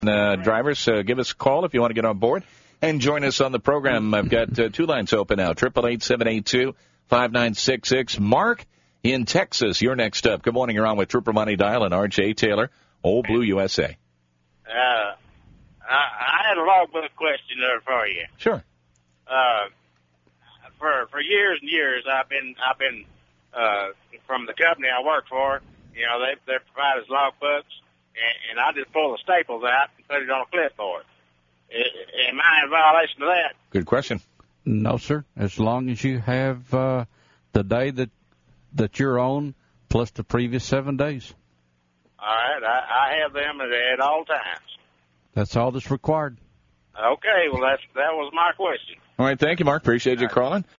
Drivers, give us a call if you want to get on board and join us on the program. I've got two lines open now, 888-782-5966. Mark in Texas, you're next up. Good morning. You're on with Trooper Money Dial and R.J. Taylor, Old Blue USA. I had a logbook question there for you. Sure. For years and years, I've been from the company I work for. You know, they provide us logbooks, and I just pull the staples out and put it on a clipboard. Am I in violation of that? Good question. No, sir. As long as you have the day that you're on plus the previous 7 days. All right. I have them at all times. That's all that's required. Okay. Well, that was my question. All right. Thank you, Mark. Appreciate you calling.